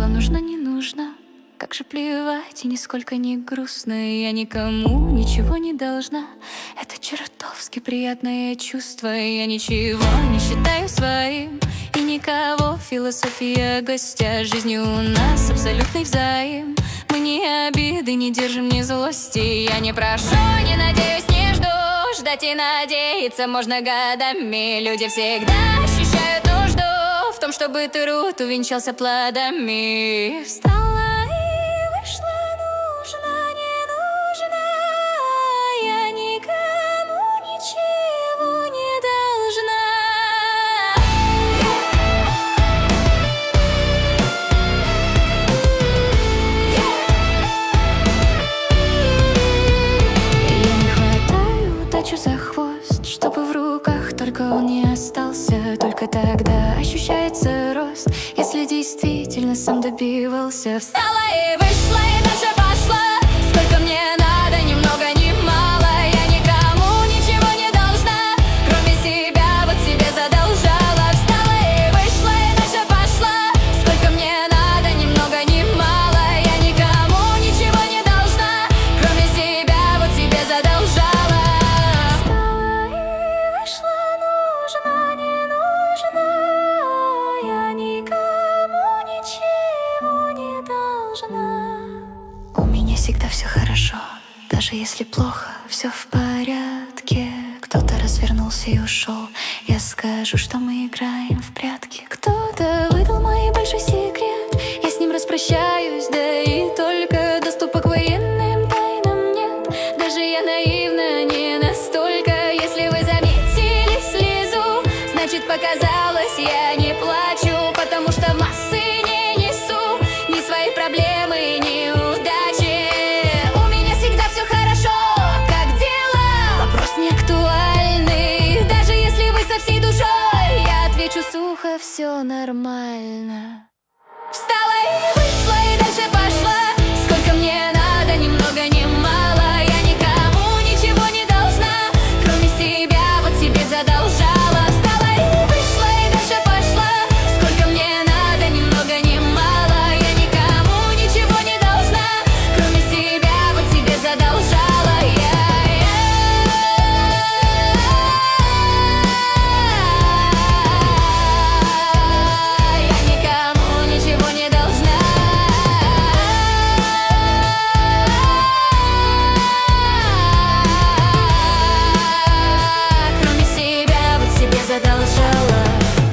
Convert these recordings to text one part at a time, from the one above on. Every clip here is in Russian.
вышла, нужно, не нужно. Как же плевать, и нисколько не грустно. Я никому ничего не должна. Это чертовски приятное чувство. Я ничего не считаю своим и никого. Философия гостя, жизни у нас абсолютный взаим. Мы ни обиды не держим, ни злости. Я не прошу, не надеюсь, не жду. Ждать и надеяться можно годами. Люди всегда ощущают нужду в том, чтобы труд увенчался плодами. Встала и вышла, нужно, не нужно. Я никому ничего не должна. Я не хватаю удачу за хвост, чтобы в руках только он не остался. Только тогда ощущается рост, если действительно сам добивался. Встала и вышла, и дальше пошла. Сколько мне надо, ни много ни мало. Я никому ничего не должна, кроме себя, вот себе задолжала. Встала и вышла, и дальше пошла. Сколько мне надо, ни много ни мало. Я никому ничего не должна, кроме себя, вот себе задолжала. Встала и вышла, нужно, не нужно. Я никому ничего не должна. У меня всегда все хорошо, даже если плохо, все в порядке. Кто-то развернулся и ушел, я скажу, что мы играем в прятки. Кто-то выдал мой большой секрет, я с ним распрощаюсь, да и только доступа к военным тайнам нет. Даже я наивна не настолько. Если вы заметили слезу, значит показалось, я не плачу, потому что в массы не несу ни свои проблемы, ни удачи. У меня всегда все хорошо, как дела? Вопрос не актуальный. Даже если вы со всей душой, я отвечу сухо, все нормально. Встала и вышла, и дальше пошла. Сколько мне надо, ни много ни мало. Я никому ничего не должна, кроме себя, вот себе задолжала. Встала и вышла, и дальше пошла. Сколько мне надо, ни много ни мало. Я никому ничего не должна, кроме себя, вот себе задолжала. Я никому ничего не должна, кроме себя, вот себе задолжала.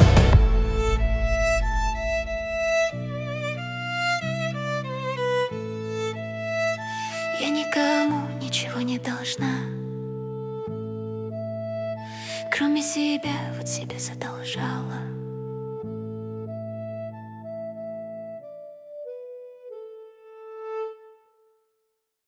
Я никому ничего не должна, кроме себя, вот себе задолжала.